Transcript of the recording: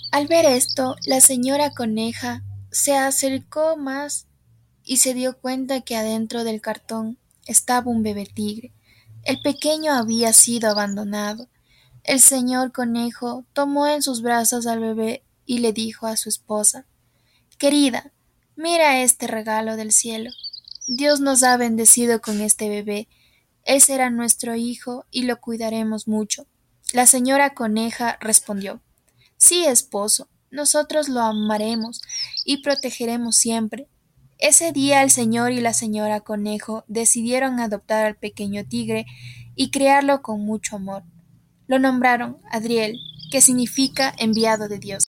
Al ver esto, la señora coneja se acercó más y se dio cuenta que adentro del cartón estaba un bebé tigre. El pequeño había sido abandonado. El señor conejo tomó en sus brazos al bebé y le dijo a su esposa: Querida, mira este regalo del cielo. Dios nos ha bendecido con este bebé. Él será nuestro hijo y lo cuidaremos mucho. La señora coneja respondió: Sí, esposo, nosotros lo amaremos y protegeremos siempre. Ese día el señor y la señora conejo decidieron adoptar al pequeño tigre y criarlo con mucho amor. Lo nombraron Adriel, que significa enviado de Dios.